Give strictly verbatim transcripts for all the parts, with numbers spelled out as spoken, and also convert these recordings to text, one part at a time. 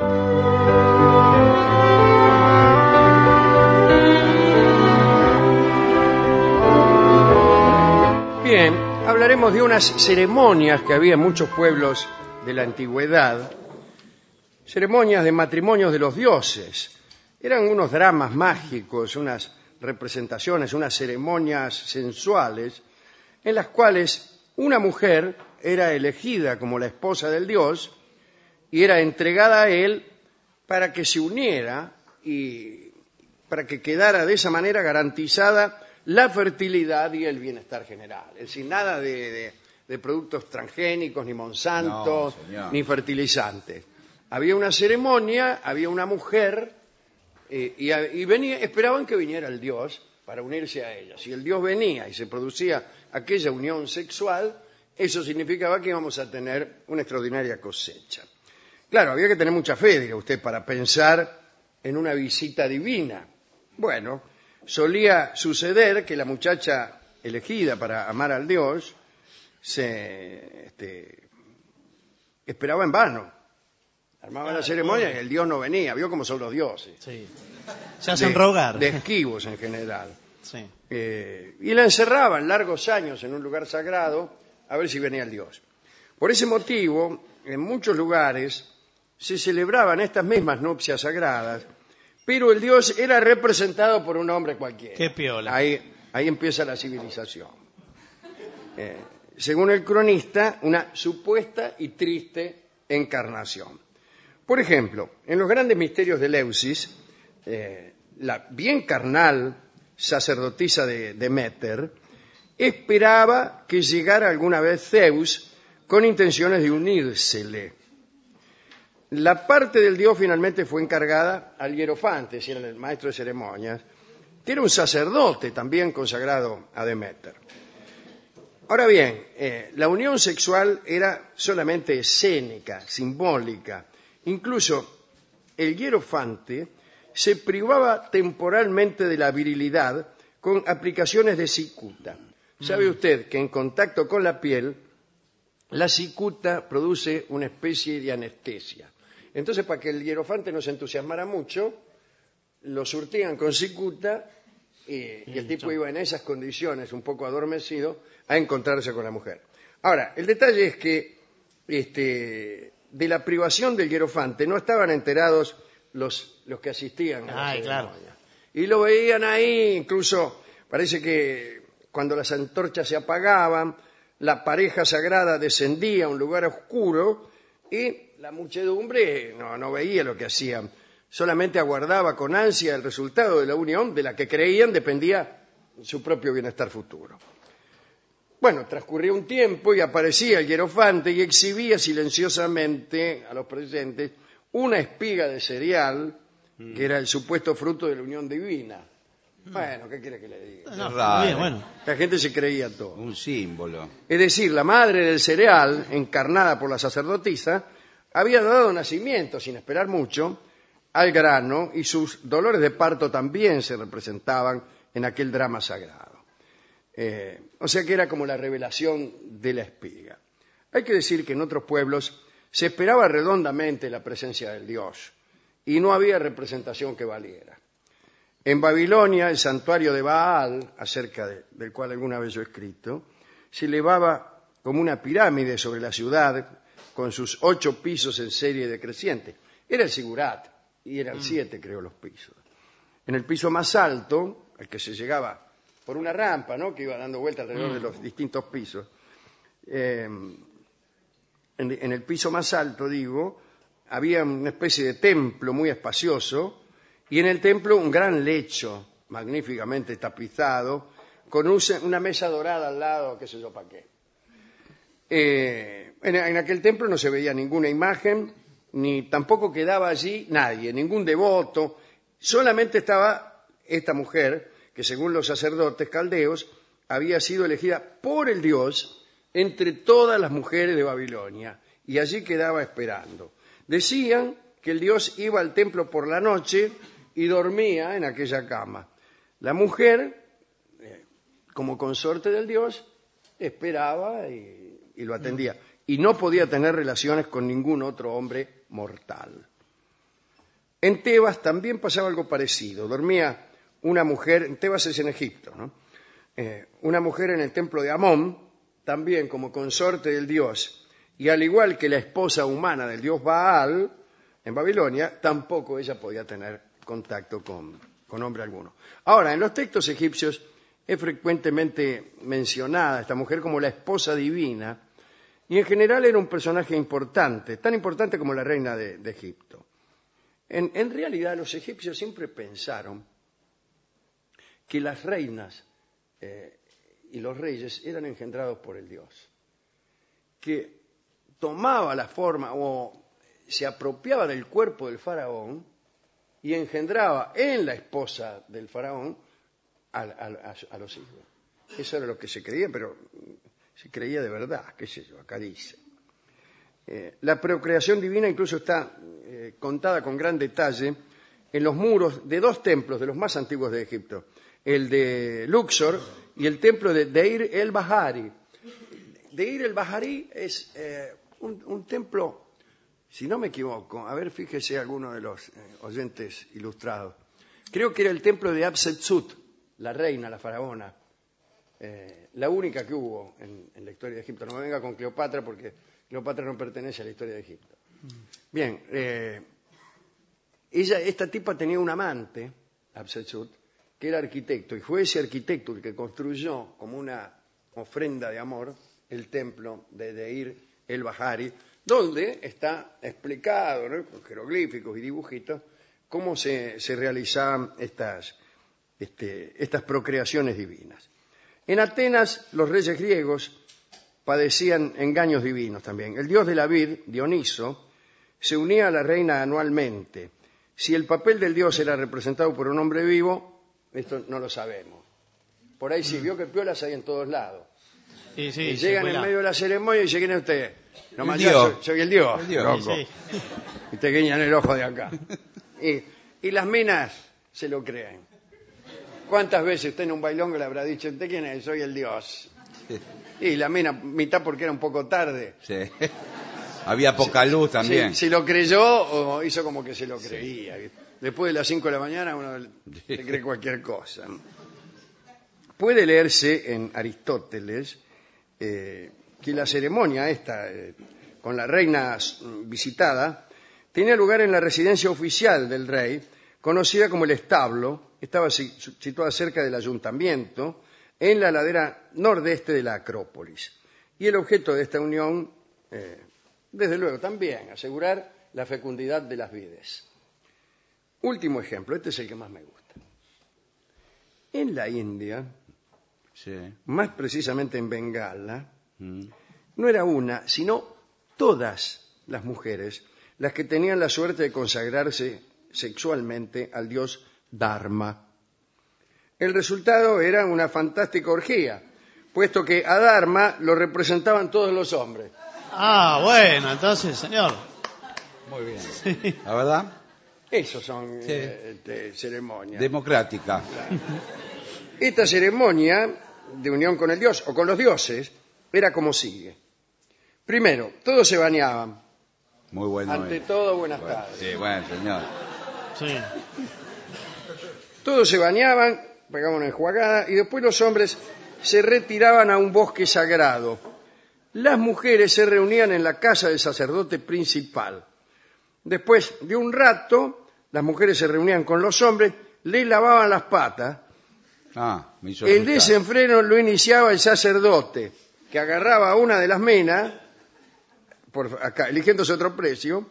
Bien, hablaremos de unas ceremonias que había en muchos pueblos de la antigüedad, ceremonias de matrimonios de los dioses. Eran unos dramas mágicos, unas representaciones, unas ceremonias sensuales, en las cuales una mujer era elegida como la esposa del dios y era entregada a él para que se uniera y para que quedara de esa manera garantizada la fertilidad y el bienestar general. Es decir, nada de, de, de productos transgénicos, ni Monsanto, No, ni fertilizantes. Había una ceremonia, había una mujer, eh, y, y venía, esperaban que viniera el dios para unirse a ella. Si el dios venía y se producía aquella unión sexual, eso significaba que íbamos a tener una extraordinaria cosecha. Claro, había que tener mucha fe, diga usted, para pensar en una visita divina. Bueno, solía suceder que la muchacha elegida para amar al dios se este, esperaba en vano. Armaba Claro, la ceremonia bueno. y el dios no venía. Vio cómo son los dioses. Sí. Se hacen De- rogar. De esquivos en general. Sí. Eh, y la encerraban largos años en un lugar sagrado a ver si venía el dios. Por ese motivo, en muchos lugares se celebraban estas mismas nupcias sagradas, pero el dios era representado por un hombre cualquiera. Qué piola. Ahí, ahí empieza la civilización. Eh, según el cronista, una supuesta y triste encarnación. Por ejemplo, en los grandes misterios de Eleusis, eh, la bien carnal sacerdotisa de Deméter esperaba que llegara alguna vez Zeus con intenciones de unírsele. La parte del dios finalmente fue encargada al hierofante, es decir, el maestro de ceremonias, que era un sacerdote también consagrado a Deméter. Ahora bien, eh, la unión sexual era solamente escénica, simbólica. Incluso el hierofante se privaba temporalmente de la virilidad con aplicaciones de cicuta. ¿Sabe usted que en contacto con la piel, la cicuta produce una especie de anestesia? Entonces, para que el hierofante no se entusiasmara mucho, lo surtían con cicuta y, y el tipo iba en esas condiciones, un poco adormecido, a encontrarse con la mujer. Ahora, el detalle es que este, de la privación del hierofante no estaban enterados los, los que asistían a la Ay, ceremonia. claro. Y lo veían ahí, incluso parece que cuando las antorchas se apagaban, la pareja sagrada descendía a un lugar oscuro y la muchedumbre no, no veía lo que hacían, solamente aguardaba con ansia el resultado de la unión de la que creían dependía su propio bienestar futuro. Bueno, transcurría un tiempo y aparecía el hierofante y exhibía silenciosamente a los presentes una espiga de cereal que era el supuesto fruto de la unión divina. Bueno, ¿qué quiere que le diga? No, raro. bien, bueno. La gente se creía todo. Un símbolo. Es decir, la madre del cereal, encarnada por la sacerdotisa, había dado nacimiento, sin esperar mucho, al grano, y sus dolores de parto también se representaban en aquel drama sagrado. Eh, o sea que era como la revelación de la espiga. Hay que decir que en otros pueblos se esperaba redondamente la presencia del dios, y no había representación que valiera. En Babilonia, el santuario de Baal, acerca de, del cual alguna vez yo he escrito, se elevaba como una pirámide sobre la ciudad con sus ocho pisos en serie decreciente. Era el sigurat, y eran siete, creo, los pisos. En el piso más alto, al que se llegaba por una rampa, ¿no?, que iba dando vuelta alrededor de los distintos pisos, eh, en, en el piso más alto, digo, había una especie de templo muy espacioso, y en el templo un gran lecho magníficamente tapizado, con un, una mesa dorada al lado, qué sé yo para qué. Eh, en, en aquel templo no se veía ninguna imagen, ni tampoco quedaba allí nadie, ningún devoto, solamente estaba esta mujer, que según los sacerdotes caldeos, había sido elegida por el dios entre todas las mujeres de Babilonia, y allí quedaba esperando. Decían que el dios iba al templo por la noche y dormía en aquella cama. La mujer, eh, como consorte del dios, esperaba y, y lo atendía. Y no podía tener relaciones con ningún otro hombre mortal. En Tebas también pasaba algo parecido. Dormía una mujer, en Tebas es en Egipto, ¿no? Eh, una mujer en el templo de Amón, también como consorte del dios, y al igual que la esposa humana del dios Baal en Babilonia, tampoco ella podía tener contacto con, con hombre alguno. Ahora, en los textos egipcios es frecuentemente mencionada esta mujer como la esposa divina, y en general era un personaje importante, tan importante como la reina de, de Egipto. En, en realidad, los egipcios siempre pensaron que las reinas eh, y los reyes eran engendrados por el dios, que tomaba la forma o se apropiaba del cuerpo del faraón y engendraba en la esposa del faraón a, a, a, a los hijos. Eso era lo que se creía, pero se creía de verdad, qué sé yo, acá dice. Eh, la procreación divina incluso está eh, contada con gran detalle en los muros de dos templos de los más antiguos de Egipto, el de Luxor y el templo de Deir el-Bahari. Deir el-Bahari es eh, un, un templo, si no me equivoco, a ver, fíjese alguno de los eh, oyentes ilustrados, creo que era el templo de Hatshepsut, la reina, la faraona, eh, la única que hubo en, en la historia de Egipto. No me venga con Cleopatra porque Cleopatra no pertenece a la historia de Egipto. Bien, eh, ella, esta tipa tenía un amante, Hatshepsut, que era arquitecto, y fue ese arquitecto el que construyó como una ofrenda de amor el templo de Deir el-Bahari, donde está explicado, ¿no?, con jeroglíficos y dibujitos, cómo se, se realizaban estas, este, estas procreaciones divinas. En Atenas, los reyes griegos padecían engaños divinos también. El dios de la vid, Dioniso, se unía a la reina anualmente. Si el papel del dios era representado por un hombre vivo, esto no lo sabemos. Por ahí sí, vio que piolas hay en todos lados. Sí, sí, y llegan en medio de la ceremonia y dicen, ¿quién es usted? No, más soy, soy el dios, el dios. loco. Sí, sí. Y te guiñan el ojo de acá. Y, y las minas se lo creen. ¿Cuántas veces usted en un bailongo le habrá dicho, ¿usted quién es? Soy el dios. Sí. Y la mina, mitad porque era un poco tarde. Sí. Había poca luz también. Si, si lo creyó o hizo como que se lo creía. Sí. Después de las cinco de la mañana uno se cree cualquier cosa. Puede leerse en Aristóteles eh, que la ceremonia esta, eh, con la reina visitada, tenía lugar en la residencia oficial del rey, conocida como el establo. Estaba situada cerca del ayuntamiento, en la ladera nordeste de la Acrópolis. Y el objeto de esta unión, eh, desde luego, también asegurar la fecundidad de las vides. Último ejemplo, este es el que más me gusta. En la India, sí, más precisamente en Bengala, mm. no era una, sino todas las mujeres las que tenían la suerte de consagrarse sexualmente al dios Dharma. El resultado era una fantástica orgía, puesto que a Dharma lo representaban todos los hombres. Ah, bueno, entonces, señor. Muy bien. Sí. ¿La verdad? Esos son sí. eh, este, ceremonias. Democrática. Esta ceremonia de unión con el dios o con los dioses era como sigue. Primero, todos se bañaban. Muy bueno. Ante eh. todo, buenas bueno, tardes. Sí, bueno, señor. Sí. Todos se bañaban, pegaban una enjuagada y después los hombres se retiraban a un bosque sagrado. Las mujeres se reunían en la casa del sacerdote principal. Después de un rato, las mujeres se reunían con los hombres, le lavaban las patas. Ah, me hizo el desenfreno lo iniciaba el sacerdote, que agarraba a una de las menas, por acá, eligiéndose otro precio,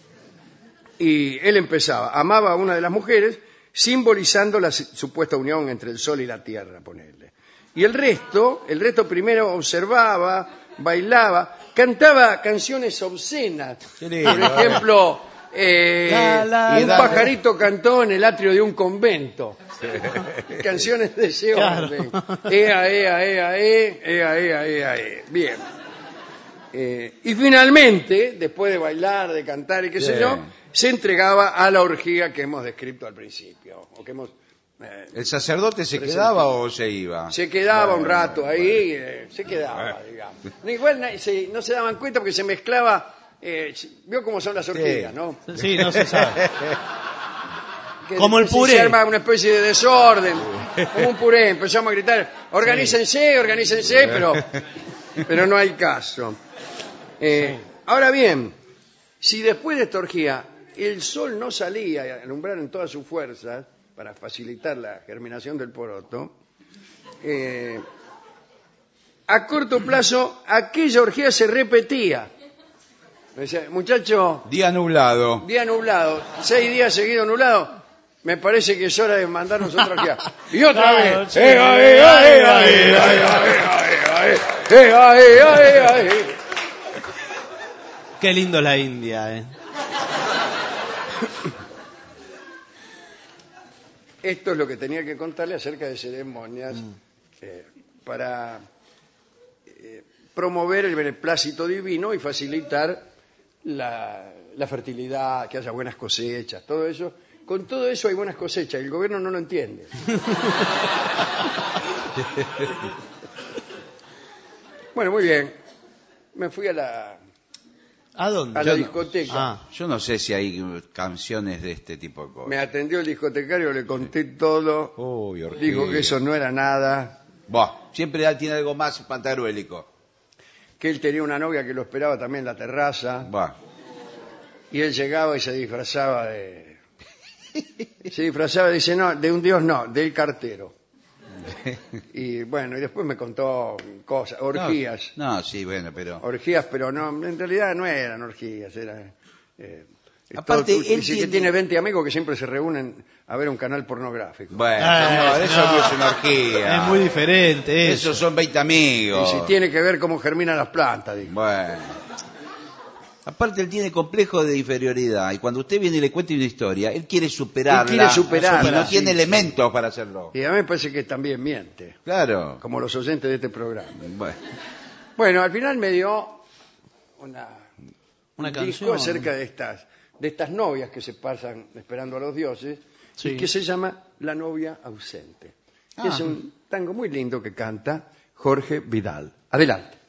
y él empezaba, amaba a una de las mujeres, simbolizando la supuesta unión entre el sol y la tierra, ponerle. Y el resto, el resto primero observaba, bailaba, cantaba canciones obscenas. Por ejemplo, eh, la, la, un la, pajarito la. cantó en el atrio de un convento. Canciones de ese orden. Claro. Ea, ea, ea, ea, ea, ea, ea, ea. Bien. Eh, y finalmente, después de bailar, de cantar y qué Bien. sé yo, se entregaba a la orgía que hemos descrito al principio, o que hemos Eh, ¿El sacerdote se quedaba o se iba? Se quedaba bueno, un rato bueno, ahí, bueno. Eh, se quedaba, bueno. digamos. Igual no se, no se daban cuenta porque se mezclaba, eh, vio cómo son las orgías, sí. ¿no? Sí, no se sabe. que Como el después puré. se arma una especie de desorden, como un puré. Empezamos a gritar, organícense, organícense, pero, pero no hay caso. Eh, ahora bien, si después de esta orgía el sol no salía a alumbrar en todas sus fuerzas para facilitar la germinación del poroto, eh, a corto plazo aquella orgía se repetía. O sea, muchacho, Día nublado. día nublado, seis días seguidos nublado, me parece que es hora de mandarnos otra orgía. Y otra Claro, vez. sí. Eh, ah, eh, ah, eh, ah, eh, ah, eh, ah, eh, ah, eh, eh, ah, eh, ah, eh, ah, eh. Qué lindo la India, eh. Esto es lo que tenía que contarle acerca de ceremonias eh, para eh, promover el beneplácito divino y facilitar la, la fertilidad, que haya buenas cosechas, todo eso. Con todo eso hay buenas cosechas y el gobierno no lo entiende. Bueno, muy bien. Me fui a la, ¿A dónde? a la Yo no- discoteca. Ah, Yo no sé si hay uh, canciones de este tipo de cosas. Me atendió el discotecario, le conté todo. Uy, orgía. Dijo que eso no era nada, Buah, siempre tiene algo más pantagruélico. que él tenía una novia que lo esperaba también en la terraza. Buah. Y él llegaba y se disfrazaba de... Se disfrazaba, dice, no, de un dios no, del cartero. Y bueno, y después me contó cosas, orgías. No, no, sí, bueno, pero... Orgías, pero no, en realidad no eran orgías, eran... Eh, Aparte, todo- él dice que tiene- tiene veinte amigos que siempre se reúnen a ver un canal pornográfico. Bueno, Eh, no, eso no. no es una orgía. es muy diferente eso. Esos son veinte Y amigos. si tiene que ver cómo germinan las plantas, dijo. Bueno. Aparte, él tiene complejo de inferioridad. Y cuando usted viene y le cuenta una historia, él quiere superarla. Él quiere superarla, Y no sí, tiene sí. elementos para hacerlo. Y a mí me parece que también miente, Claro. como los oyentes de este programa. Bueno. Bueno, al final me dio una, Una un canción. disco acerca de estas, de estas novias que se pasan esperando a los dioses, Sí. y que se llama La novia ausente. Que Ah. es un tango muy lindo que canta Jorge Vidal. Adelante.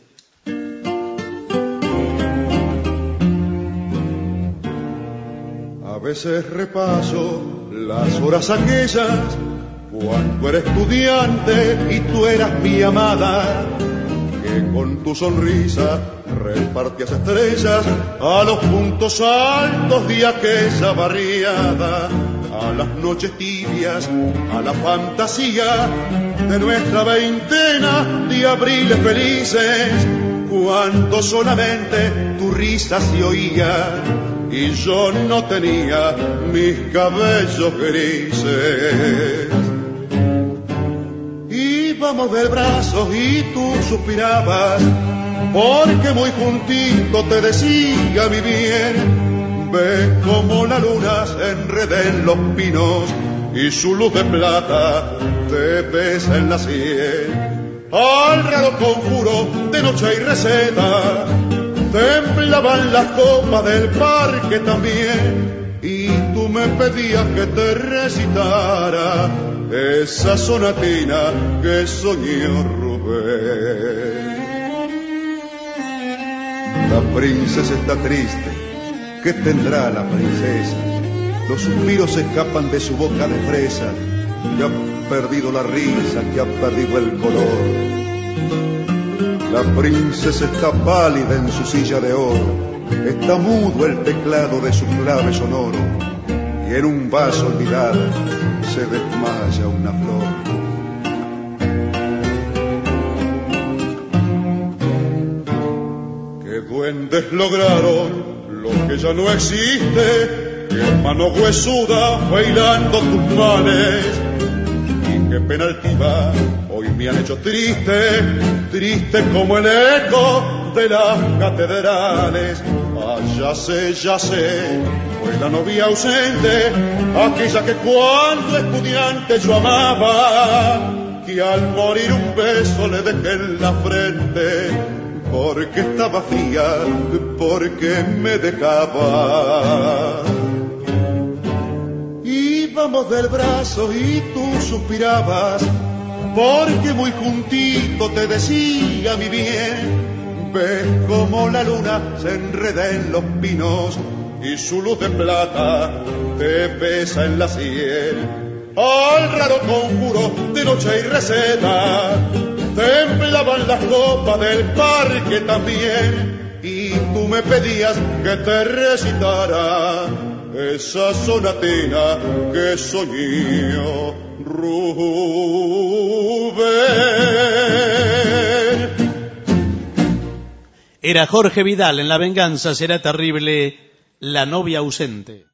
A veces repaso las horas aquellas cuando era estudiante y tú eras mi amada, que con tu sonrisa repartías estrellas a los puntos altos de aquella barriada, a las noches tibias, a la fantasía de nuestra veintena de abriles felices, cuando solamente tu risa se oía y yo no tenía mis cabellos grises. Íbamos del brazo y tú suspirabas, porque muy juntito te decía mi bien, ve como la luna se enreda en los pinos y su luz de plata te besa en la sien. Al raro conjuro de noche y receta temblaban las copas del parque también, y tú me pedías que te recitara esa sonatina que soñó Rubén. La princesa está triste, ¿qué tendrá la princesa? Los suspiros escapan de su boca de fresa, que ha perdido la risa, que ha perdido el color. La princesa está pálida en su silla de oro, está mudo el teclado de su clave sonoro, y en un vaso olvidado se desmaya una flor. Que duendes lograron lo que ya no existe, que mano huesuda bailando tus males, y qué pena altiva hoy me han hecho triste, triste como el eco de las catedrales. Ah, ya sé, ya sé, fue la novia ausente, aquella que cuando estudiante yo amaba, que al morir un beso le dejé en la frente, porque estaba fría, porque me dejaba. Íbamos del brazo y tú suspirabas, porque muy juntito te decía mi bien, ves como la luna se enreda en los pinos y su luz de plata te besa en la sien. Al raro conjuro de noche y receta temblaban las copas del parque también, y tú me pedías que te recitara esa sonatina que soñé, Rubén. Era Jorge Vidal en La venganza será terrible, la novia ausente.